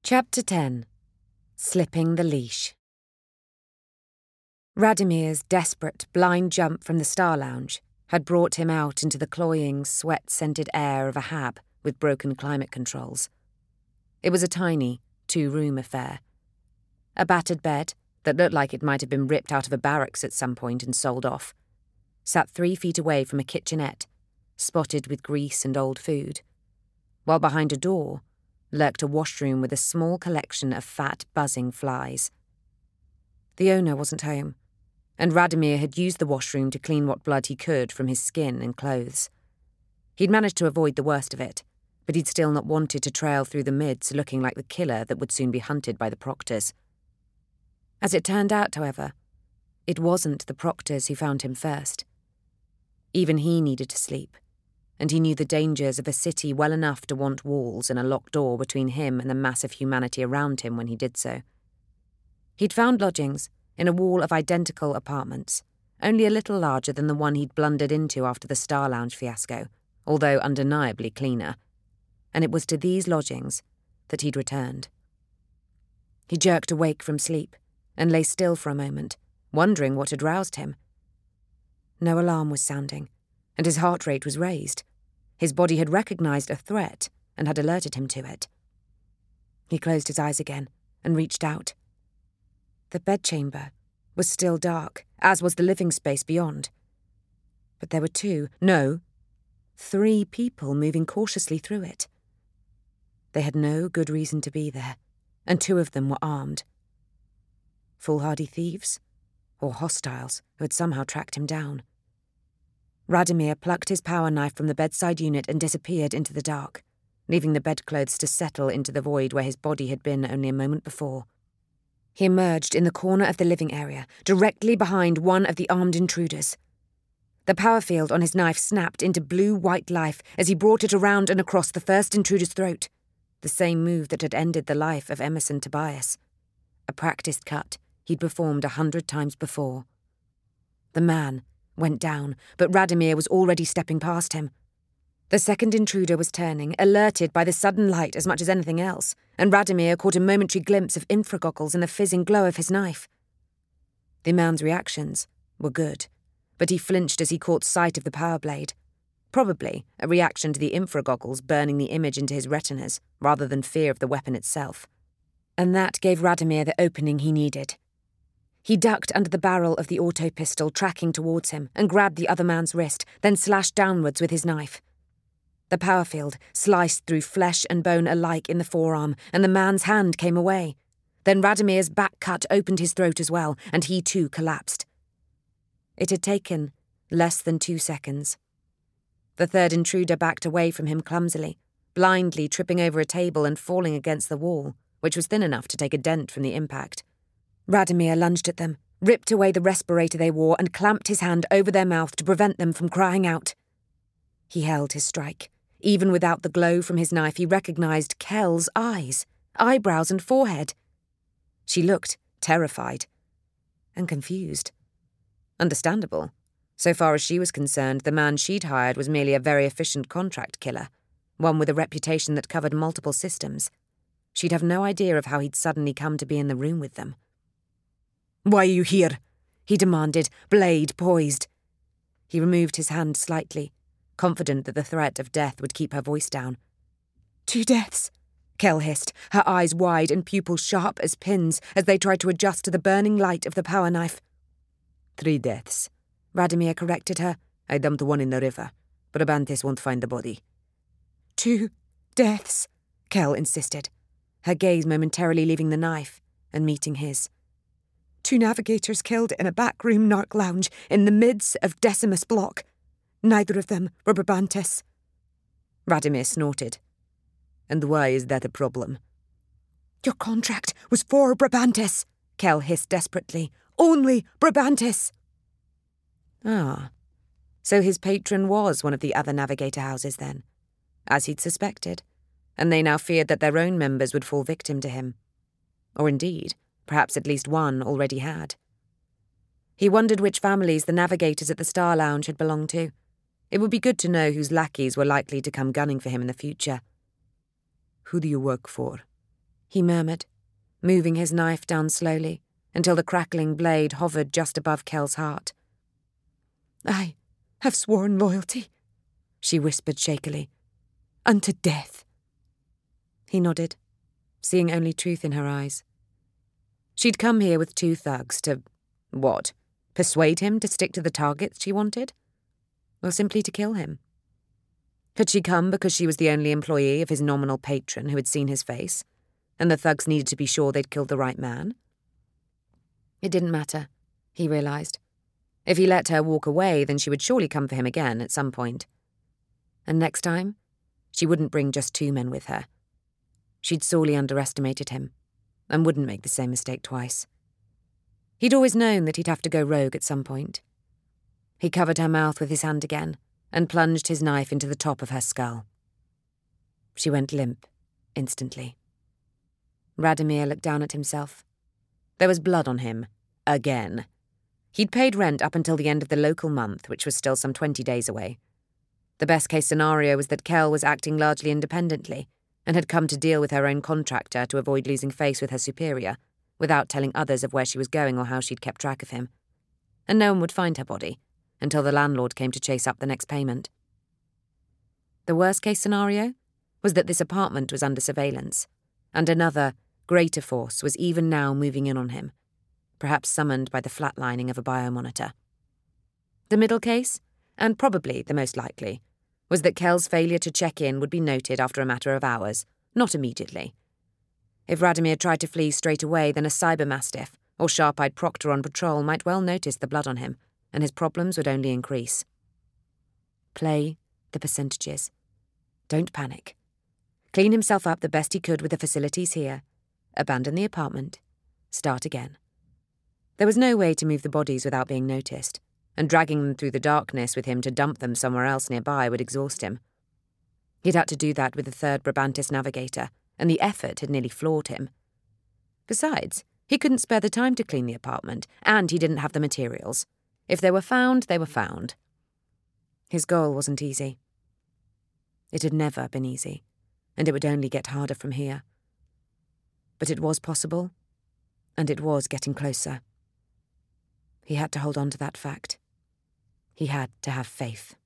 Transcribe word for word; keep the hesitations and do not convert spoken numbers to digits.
Chapter ten. Slipping the Leash. Radomir's desperate, blind jump from the Star Lounge had brought him out into the cloying, sweat-scented air of a hab with broken climate controls. It was a tiny, two-room affair. A battered bed, that looked like it might have been ripped out of a barracks at some point and sold off, sat three feet away from a kitchenette, spotted with grease and old food, while behind a door lurked a washroom with a small collection of fat, buzzing flies. The owner wasn't home, and Radomir had used the washroom to clean what blood he could from his skin and clothes. He'd managed to avoid the worst of it, but he'd still not wanted to trail through the mids looking like the killer that would soon be hunted by the Proctors. As it turned out, however, it wasn't the Proctors who found him first. Even he needed to sleep, and he knew the dangers of a city well enough to want walls and a locked door between him and the mass of humanity around him when he did so. He'd found lodgings in a wall of identical apartments, only a little larger than the one he'd blundered into after the Star Lounge fiasco, although undeniably cleaner, and it was to these lodgings that he'd returned. He jerked awake from sleep and lay still for a moment, wondering what had roused him. No alarm was sounding, and his heart rate was raised. His body had recognized a threat and had alerted him to it. He closed his eyes again and reached out. The bedchamber was still dark, as was the living space beyond. But there were two, no, three people moving cautiously through it. They had no good reason to be there, and two of them were armed. Foolhardy thieves, or hostiles who had somehow tracked him down. Radomir plucked his power knife from the bedside unit and disappeared into the dark, leaving the bedclothes to settle into the void where his body had been only a moment before. He emerged in the corner of the living area, directly behind one of the armed intruders. The power field on his knife snapped into blue-white life as he brought it around and across the first intruder's throat, the same move that had ended the life of Emerson Tobias. A practiced cut he'd performed a hundred times before. The man went down, but Radomir was already stepping past him. The second intruder was turning, alerted by the sudden light as much as anything else, and Radomir caught a momentary glimpse of infragoggles in the fizzing glow of his knife. The man's reactions were good, but he flinched as he caught sight of the power blade, probably a reaction to the infragoggles burning the image into his retinas rather than fear of the weapon itself. And that gave Radomir the opening he needed. He ducked under the barrel of the auto pistol tracking towards him and grabbed the other man's wrist, then slashed downwards with his knife. The power field sliced through flesh and bone alike in the forearm, and the man's hand came away. Then Radomir's back cut opened his throat as well, and he too collapsed. It had taken less than two seconds. The third intruder backed away from him clumsily, blindly tripping over a table and falling against the wall, which was thin enough to take a dent from the impact. Radomir lunged at them, ripped away the respirator they wore, and clamped his hand over their mouth to prevent them from crying out. He held his strike. Even without the glow from his knife, he recognized Kel's eyes, eyebrows and forehead. She looked terrified and confused. Understandable. So far as she was concerned, the man she'd hired was merely a very efficient contract killer, one with a reputation that covered multiple systems. She'd have no idea of how he'd suddenly come to be in the room with them. "Why are you here?" he demanded, blade poised. He removed his hand slightly, confident that the threat of death would keep her voice down. "Two deaths," Kel hissed, her eyes wide and pupils sharp as pins as they tried to adjust to the burning light of the power knife. "Three deaths," Radomir corrected her. "I dumped one in the river. Brabantes won't find the body." "Two deaths," Kel insisted, her gaze momentarily leaving the knife and meeting his. "Two navigators killed in a backroom narc lounge in the midst of Decimus Block. Neither of them were Brabantes." Radomir snorted. "And why is that a problem?" "Your contract was for Brabantes," Kel hissed desperately. "Only Brabantes." Ah, so his patron was one of the other navigator houses then, as he'd suspected, and they now feared that their own members would fall victim to him. Or indeed, perhaps at least one already had. He wondered which families the navigators at the Star Lounge had belonged to. It would be good to know whose lackeys were likely to come gunning for him in the future. "Who do you work for?" he murmured, moving his knife down slowly until the crackling blade hovered just above Kel's heart. "I have sworn loyalty," she whispered shakily, "unto death." He nodded, seeing only truth in her eyes. She'd come here with two thugs to, what, persuade him to stick to the targets she wanted? Or simply to kill him? Had she come because she was the only employee of his nominal patron who had seen his face, and the thugs needed to be sure they'd killed the right man? It didn't matter, he realised. If he let her walk away, then she would surely come for him again at some point. And next time, she wouldn't bring just two men with her. She'd sorely underestimated him, and wouldn't make the same mistake twice. He'd always known that he'd have to go rogue at some point. He covered her mouth with his hand again, and plunged his knife into the top of her skull. She went limp, instantly. Radomir looked down at himself. There was blood on him, again. He'd paid rent up until the end of the local month, which was still some twenty days away. The best-case scenario was that Kel was acting largely independently, and had come to deal with her own contractor to avoid losing face with her superior, without telling others of where she was going or how she'd kept track of him. And no one would find her body, until the landlord came to chase up the next payment. The worst-case scenario was that this apartment was under surveillance, and another, greater force was even now moving in on him, perhaps summoned by the flatlining of a biomonitor. The middle case, and probably the most likely, was that Kel's failure to check in would be noted after a matter of hours, not immediately. If Radomir tried to flee straight away, then a cybermastiff or sharp-eyed proctor on patrol might well notice the blood on him, and his problems would only increase. Play the percentages. Don't panic. Clean himself up the best he could with the facilities here, abandon the apartment, start again. There was no way to move the bodies without being noticed, and dragging them through the darkness with him to dump them somewhere else nearby would exhaust him. He'd had to do that with the third Brabantis navigator, and the effort had nearly floored him. Besides, he couldn't spare the time to clean the apartment, and he didn't have the materials. If they were found, they were found. His goal wasn't easy. It had never been easy, and it would only get harder from here. But it was possible, and it was getting closer. He had to hold on to that fact. He had to have faith.